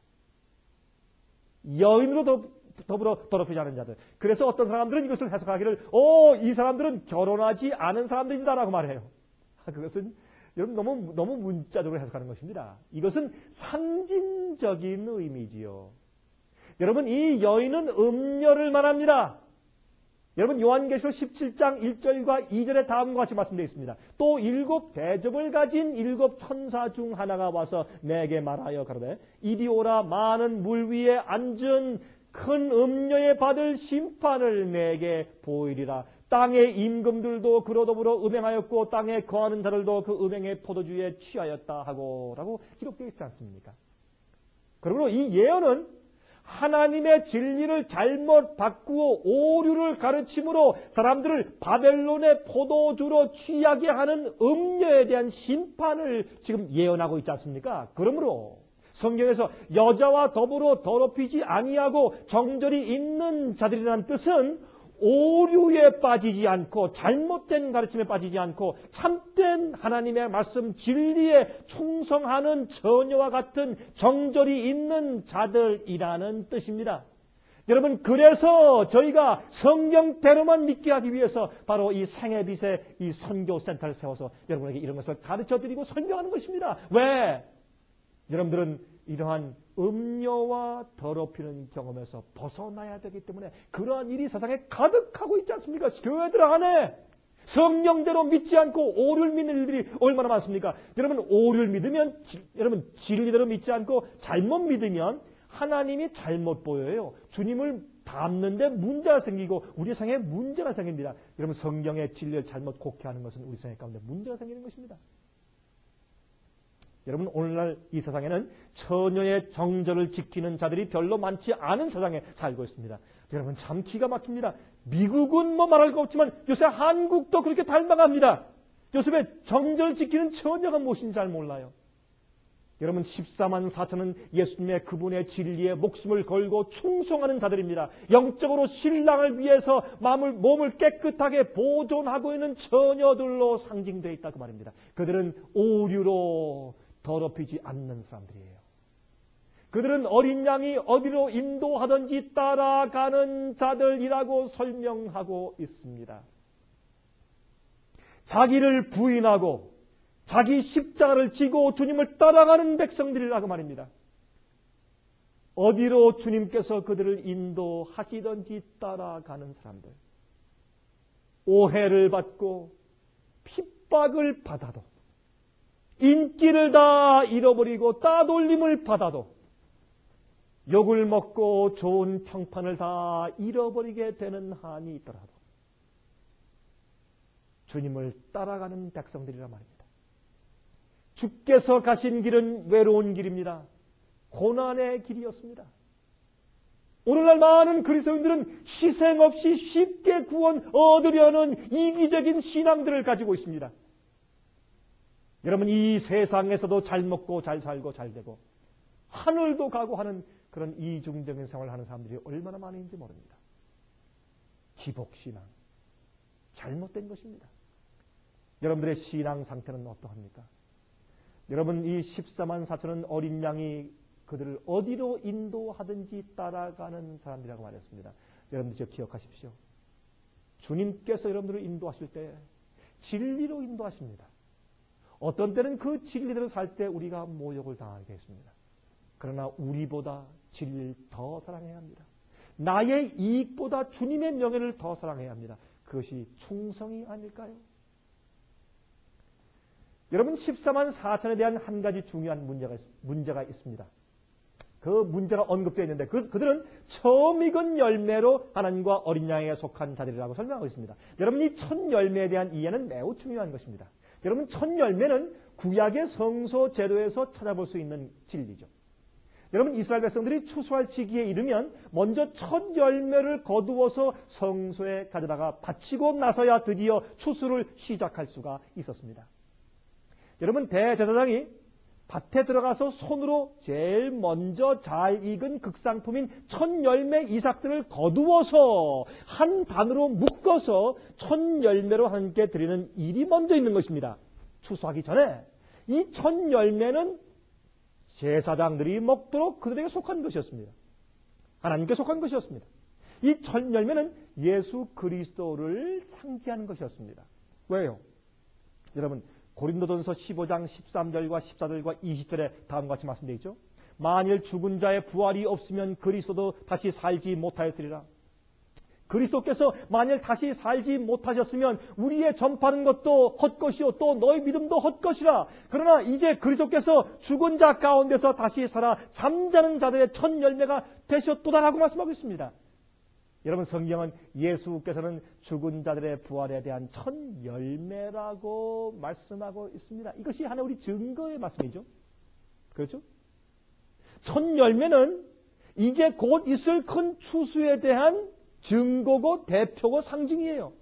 여인으로 더불어 더럽히지 않은 자들. 그래서 어떤 사람들은 이것을 해석하기를 이 사람들은 결혼하지 않은 사람들이다라고 말해요. 그것은 여러분 너무 문자적으로 해석하는 것입니다. 이것은 상징적인 의미지요. 여러분, 이 여인은 음녀를 말합니다. 여러분, 요한계시록 17장 1절과 2절에 다음과 같이 말씀되어 있습니다. 또 7 대접을 가진 7 천사 중 하나가 와서 내게 말하여 가로되 이리 오라. 많은 물 위에 앉은 큰 음녀에 받을 심판을 내게 보이리라. 땅의 임금들도 그로 더불어 음행하였고 땅에 거하는 자들도 그 음행의 포도주에 취하였다 하고 라고 기록되어 있지 않습니까? 그러므로 이 예언은 하나님의 진리를 잘못 바꾸어 오류를 가르침으로 사람들을 바벨론의 포도주로 취하게 하는 음녀에 대한 심판을 지금 예언하고 있지 않습니까? 그러므로 성경에서 여자와 더불어 더럽히지 아니하고 정절이 있는 자들이라는 뜻은 오류에 빠지지 않고 잘못된 가르침에 빠지지 않고 참된 하나님의 말씀 진리에 충성하는 처녀와 같은 정절이 있는 자들이라는 뜻입니다. 여러분, 그래서 저희가 성경대로만 믿게 하기 위해서 바로 이 생애빛의 이 선교센터를 세워서 여러분에게 이런 것을 가르쳐드리고 설명하는 것입니다. 왜? 여러분들은 이러한 음녀와 더럽히는 경험에서 벗어나야 되기 때문에 그러한 일이 세상에 가득하고 있지 않습니까? 교회들 안에 성령대로 믿지 않고 오류를 믿는 일들이 얼마나 많습니까? 여러분, 오류를 믿으면 여러분 진리대로 믿지 않고 잘못 믿으면 하나님이 잘못 보여요. 주님을 닮는데 문제가 생기고 우리 생에 문제가 생깁니다. 여러분, 성경의 진리를 잘못 곡해하는 것은 우리 생애 가운데 문제가 생기는 것입니다. 여러분, 오늘날 이 세상에는 처녀의 정절을 지키는 자들이 별로 많지 않은 세상에 살고 있습니다. 여러분, 참 기가 막힙니다. 미국은 뭐 말할 거 없지만 요새 한국도 그렇게 닮아갑니다. 요즘에 정절 지키는 처녀가 무엇인지 잘 몰라요. 여러분, 14만 4천은 예수님의 그분의 진리에 목숨을 걸고 충성하는 자들입니다. 영적으로 신랑을 위해서 몸을 깨끗하게 보존하고 있는 처녀들로 상징되어 있다 그 말입니다. 그들은 오류로 더럽히지 않는 사람들이에요. 그들은 어린 양이 어디로 인도하든지 따라가는 자들이라고 설명하고 있습니다. 자기를 부인하고 자기 십자가를 지고 주님을 따라가는 백성들이라고 말입니다. 어디로 주님께서 그들을 인도하시든지 따라가는 사람들. 오해를 받고 핍박을 받아도 인기를 다 잃어버리고 따돌림을 받아도 욕을 먹고 좋은 평판을 다 잃어버리게 되는 한이 있더라도 주님을 따라가는 백성들이란 말입니다. 주께서 가신 길은 외로운 길입니다. 고난의 길이었습니다. 오늘날 많은 그리스도인들은 희생 없이 쉽게 구원 얻으려는 이기적인 신앙들을 가지고 있습니다. 여러분, 이 세상에서도 잘 먹고 잘 살고 잘 되고 하늘도 가고 하는 그런 이중적인 생활을 하는 사람들이 얼마나 많은지 모릅니다. 기복신앙, 잘못된 것입니다. 여러분들의 신앙 상태는 어떠합니까? 여러분, 이 14만 4천은 어린 양이 그들을 어디로 인도하든지 따라가는 사람들이라고 말했습니다. 여러분들 저 기억하십시오. 주님께서 여러분들을 인도하실 때 진리로 인도하십니다. 어떤 때는 그 진리대로 살 때 우리가 모욕을 당하게 했습니다. 그러나 우리보다 진리를 더 사랑해야 합니다. 나의 이익보다 주님의 명예를 더 사랑해야 합니다. 그것이 충성이 아닐까요? 여러분 14만 4천에 대한 한 가지 중요한 문제가 있습니다. 그 문제가 언급되어 있는데 그들은 처음 익은 열매로 하나님과 어린 양에게 속한 자들이라고 설명하고 있습니다. 여러분 이 첫 열매에 대한 이해는 매우 중요한 것입니다. 여러분 첫 열매는 구약의 성소 제도에서 찾아볼 수 있는 진리죠. 여러분 이스라엘 백성들이 추수할 시기에 이르면 먼저 첫 열매를 거두어서 성소에 가져다가 바치고 나서야 드디어 추수를 시작할 수가 있었습니다. 여러분 대제사장이 밭에 들어가서 손으로 제일 먼저 잘 익은 극상품인 첫 열매 이삭들을 거두어서 한 반으로 묶어서 첫 열매로 하나님께 드리는 일이 먼저 있는 것입니다. 추수하기 전에 이 첫 열매는 제사장들이 먹도록 그들에게 속한 것이었습니다. 하나님께 속한 것이었습니다. 이 첫 열매는 예수 그리스도를 상징하는 것이었습니다. 왜요? 여러분 고린도전서 15장 13절과 14절과 20절에 다음과 같이 말씀되어 있죠. 만일 죽은 자의 부활이 없으면 그리스도도 다시 살지 못하였으리라. 그리스도께서 만일 다시 살지 못하셨으면 우리의 전파하는 것도 헛것이요 또 너희 믿음도 헛것이라. 그러나 이제 그리스도께서 죽은 자 가운데서 다시 살아 잠자는 자들의 첫 열매가 되셨도다라고 말씀하고 있습니다. 여러분 성경은 예수께서는 죽은 자들의 부활에 대한 첫 열매라고 말씀하고 있습니다. 이것이 하나 우리 증거의 말씀이죠. 그렇죠? 첫 열매는 이제 곧 있을 큰 추수에 대한 증거고 대표고 상징이에요.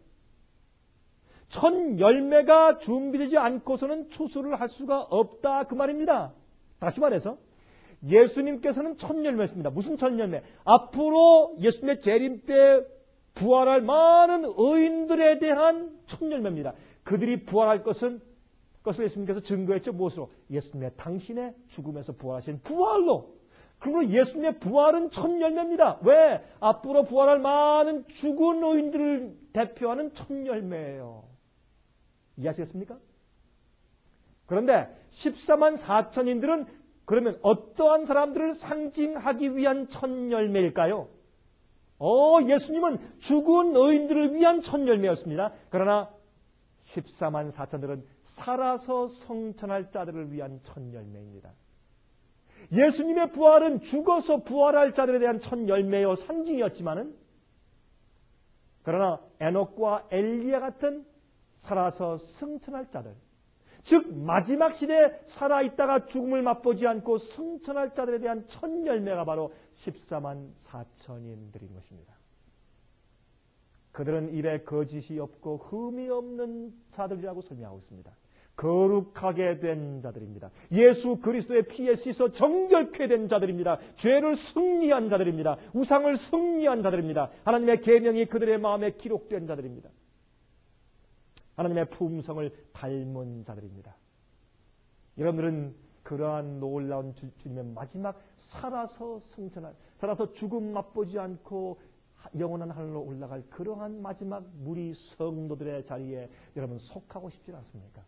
첫 열매가 준비되지 않고서는 추수를 할 수가 없다 그 말입니다. 다시 말해서 예수님께서는 첫 열매였습니다. 무슨 첫 열매? 앞으로 예수님의 재림 때 부활할 많은 의인들에 대한 첫 열매입니다. 그들이 부활할 것을 예수님께서 증거했죠. 무엇으로? 예수님의 당신의 죽음에서 부활하신 부활로. 그러므로 예수님의 부활은 첫 열매입니다. 왜? 앞으로 부활할 많은 죽은 의인들을 대표하는 첫 열매예요. 이해하시겠습니까? 그런데 14만 4천인들은 그러면 어떠한 사람들을 상징하기 위한 첫 열매일까요? 예수님은 죽은 의인들을 위한 첫 열매였습니다. 그러나 14만 4천들은 살아서 성천할 자들을 위한 첫 열매입니다. 예수님의 부활은 죽어서 부활할 자들에 대한 첫 열매요 상징이었지만은 그러나 에녹과 엘리야 같은 살아서 승천할 자들, 즉 마지막 시대에 살아있다가 죽음을 맛보지 않고 승천할 자들에 대한 첫 열매가 바로 14만 4천인들인 것입니다. 그들은 입에 거짓이 없고 흠이 없는 자들이라고 설명하고 있습니다. 거룩하게 된 자들입니다. 예수 그리스도의 피에 씻어 정결케 된 자들입니다. 죄를 승리한 자들입니다. 우상을 승리한 자들입니다. 하나님의 계명이 그들의 마음에 기록된 자들입니다. 하나님의 품성을 닮은 자들입니다. 여러분들은 그러한 놀라운 주님의 마지막 살아서 승천할, 살아서 죽음 맛보지 않고 영원한 하늘로 올라갈 그러한 마지막 무리 성도들의 자리에 여러분 속하고 싶지 않습니까?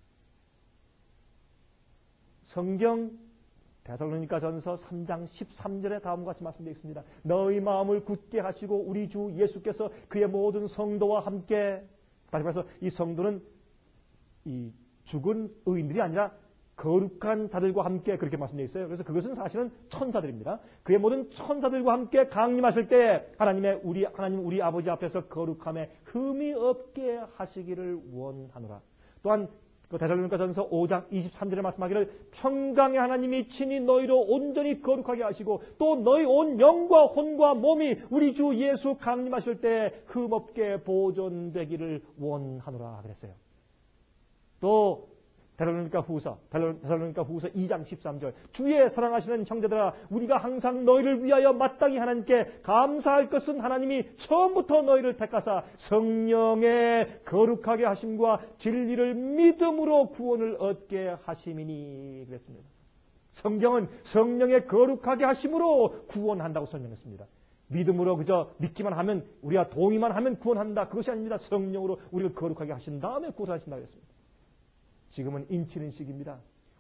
성경 데살로니가전서 3장 13절에 다음과 같이 말씀되어 있습니다. 너희 마음을 굳게 하시고 우리 주 예수께서 그의 모든 성도와 함께, 다시 말해서 이 성도는 이 죽은 의인들이 아니라 거룩한 자들과 함께 그렇게 말씀되어 있어요. 그래서 그것은 사실은 천사들입니다. 그의 모든 천사들과 함께 강림하실 때 하나님 우리 아버지 앞에서 거룩함에 흠이 없게 하시기를 원하노라. 또한 데살로니가전서 5장 23절에 말씀하기를 평강의 하나님이 친히 너희로 온전히 거룩하게 하시고 또 너희 온 영과 혼과 몸이 우리 주 예수 강림하실 때 흠없게 보존되기를 원하노라 그랬어요. 또 데살로니가 후서 2장 13절 주의 사랑하시는 형제들아 우리가 항상 너희를 위하여 마땅히 하나님께 감사할 것은 하나님이 처음부터 너희를 택하사 성령의 거룩하게 하심과 진리를 믿음으로 구원을 얻게 하심이니 그랬습니다. 성경은 성령의 거룩하게 하심으로 구원한다고 설명했습니다. 믿음으로 그저 믿기만 하면 우리가 동의만 하면 구원한다 그것이 아닙니다. 성령으로 우리를 거룩하게 하신 다음에 구원하신다고 했습니다. 지금은 인치는 시기입니다.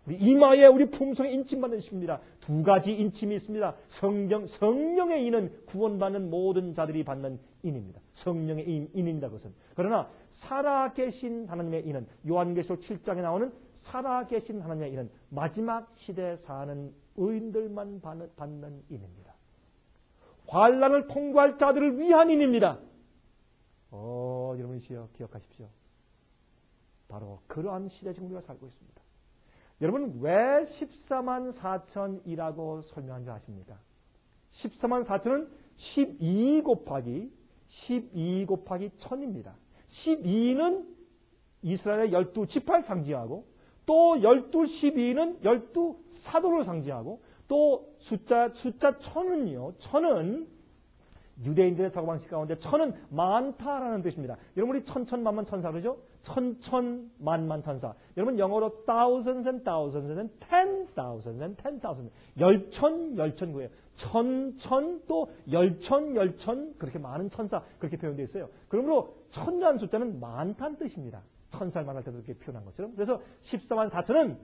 우리 이마에 우리 품성에 인침받는 신입니다. 두 가지 인침이 있습니다. 성령의 인은 구원받는 모든 자들이 받는 인입니다. 성령의 인입니다. 그것은. 그러나 살아계신 하나님의 인은 요한계시록 7장에 나오는 살아계신 하나님의 인은 마지막 시대에 사는 의인들만 받는 인입니다. 환난을 통과할 자들을 위한 인입니다. 여러분이 기억하십시오. 바로 그러한 시대 지금 우리가 살고 있습니다. 여러분 왜 14만 4천이라고 설명한 줄 아십니까? 14만 4천은 12 곱하기 1000입니다. 12는 이스라엘의 12지파를 상징하고 또 12는 12사도를 상징하고 또 숫자 1000은요. 1000은 유대인들의 사고방식 가운데 1000은 많다라는 뜻입니다. 여러분 우리 천천만만 천사 그러죠? 천천만만 천사. 여러분 영어로 thousands and thousands and 10,000s and 10,000s. 열천 구예요. 천 또 열천 그렇게 많은 천사 그렇게 표현되어 있어요. 그러므로 천이라는 숫자는 많다는 뜻입니다. 천사를 말할 때도 그렇게 표현한 것처럼. 그래서 14만 4천은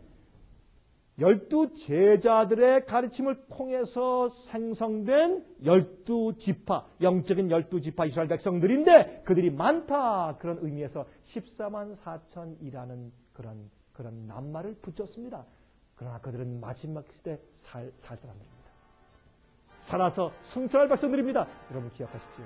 12제자들의 가르침을 통해서 생성된 12지파, 영적인 12지파 이스라엘 백성들인데 그들이 많다. 그런 의미에서 14만 4천이라는 그런 낱말을 붙였습니다. 그러나 그들은 마지막 시대 살 사람들입니다. 살아서 승천할 백성들입니다. 여러분 기억하십시오.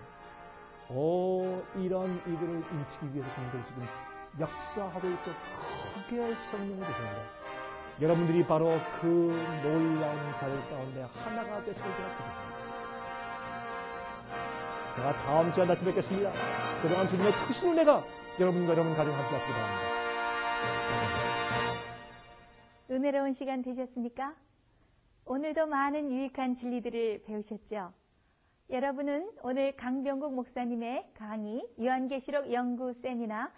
이런 이들을 인치기 위해서 주님들이 지금 역사하고 있고 크게 성령이 되십니다. 여러분들이 바로 그 놀라운 자들 가운데 하나가 되시길 생각합니다. 제가 다음 시간 다시 뵙겠습니다. 그동안 주님의 크신 은혜가 여러분과 여러분 가정 함께 하시기 바랍니다. 은혜로운 시간 되셨습니까? 오늘도 많은 유익한 진리들을 배우셨죠? 여러분은 오늘 강병국 목사님의 강의 요한계시록 연구 세미나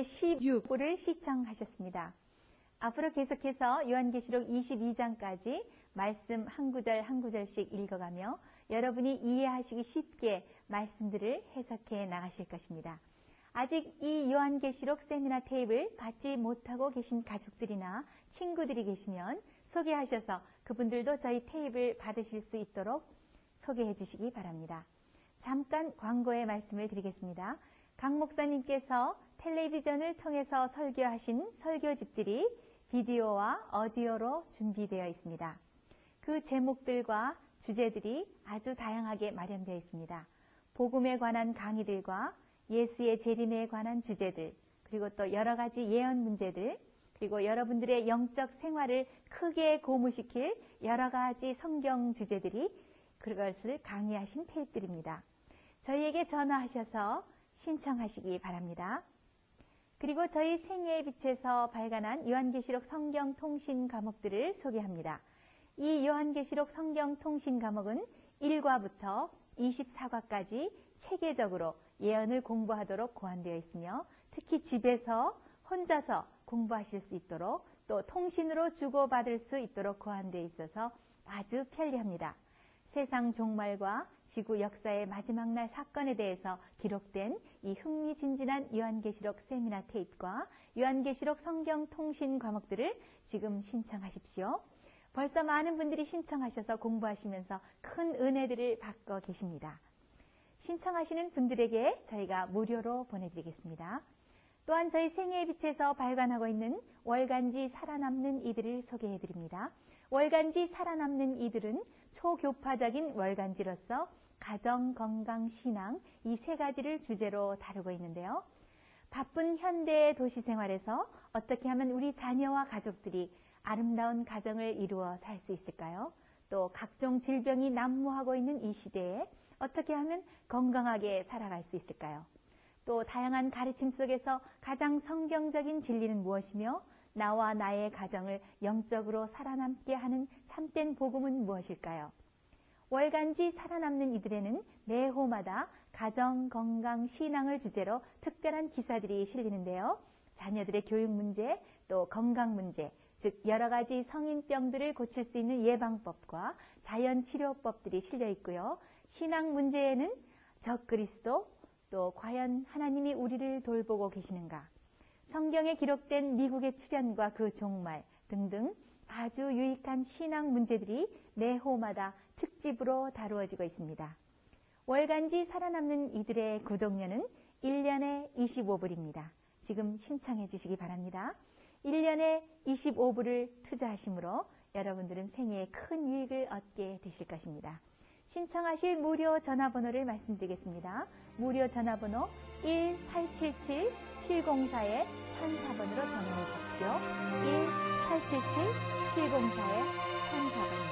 제16부를 시청하셨습니다. 앞으로 계속해서 요한계시록 22장까지 말씀 한 구절 한 구절씩 읽어가며 여러분이 이해하시기 쉽게 말씀들을 해석해 나가실 것입니다. 아직 이 요한계시록 세미나 테이프를 받지 못하고 계신 가족들이나 친구들이 계시면 소개하셔서 그분들도 저희 테이프를 받으실 수 있도록 소개해 주시기 바랍니다. 잠깐 광고의 말씀을 드리겠습니다. 강 목사님께서 텔레비전을 통해서 설교하신 설교집들이 비디오와 오디오로 준비되어 있습니다. 그 제목들과 주제들이 아주 다양하게 마련되어 있습니다. 복음에 관한 강의들과 예수의 재림에 관한 주제들, 그리고 또 여러 가지 예언 문제들, 그리고 여러분들의 영적 생활을 크게 고무시킬 여러 가지 성경 주제들이 그것을 강의하신 테이프들입니다. 저희에게 전화하셔서 신청하시기 바랍니다. 그리고 저희 생애의 빛에서 발간한 요한계시록 성경 통신 과목들을 소개합니다. 이 요한계시록 성경 통신 과목은 1과부터 24과까지 체계적으로 예언을 공부하도록 고안되어 있으며 특히 집에서 혼자서 공부하실 수 있도록 또 통신으로 주고받을 수 있도록 고안되어 있어서 아주 편리합니다. 세상 종말과 지구 역사의 마지막 날 사건에 대해서 기록된 이 흥미진진한 요한계시록 세미나 테이프와 요한계시록 성경 통신 과목들을 지금 신청하십시오. 벌써 많은 분들이 신청하셔서 공부하시면서 큰 은혜들을 받고 계십니다. 신청하시는 분들에게 저희가 무료로 보내드리겠습니다. 또한 저희 생애의 빛에서 발간하고 있는 월간지 살아남는 이들을 소개해드립니다. 월간지 살아남는 이들은 초교파적인 월간지로서 가정, 건강, 신앙 이 세 가지를 주제로 다루고 있는데요. 바쁜 현대 도시 생활에서 어떻게 하면 우리 자녀와 가족들이 아름다운 가정을 이루어 살 수 있을까요? 또 각종 질병이 난무하고 있는 이 시대에 어떻게 하면 건강하게 살아갈 수 있을까요? 또 다양한 가르침 속에서 가장 성경적인 진리는 무엇이며 나와 나의 가정을 영적으로 살아남게 하는 참된 복음은 무엇일까요? 월간지 살아남는 이들에는 매호마다 가정, 건강, 신앙을 주제로 특별한 기사들이 실리는데요. 자녀들의 교육 문제, 또 건강 문제, 즉 여러 가지 성인병들을 고칠 수 있는 예방법과 자연치료법들이 실려 있고요. 신앙 문제에는 적그리스도, 또 과연 하나님이 우리를 돌보고 계시는가? 성경에 기록된 미국의 출현과 그 종말 등등 아주 유익한 신앙 문제들이 매 호마다 특집으로 다루어지고 있습니다. 월간지 살아남는 이들의 구독료는 1년에 25불입니다. 지금 신청해 주시기 바랍니다. 1년에 25불을 투자하시므로 여러분들은 생애에 큰 유익을 얻게 되실 것입니다. 신청하실 무료 전화번호를 말씀드리겠습니다. 무료 전화번호 1-877-704-1004번으로 전화해 주십시오. 1-877-704-1004번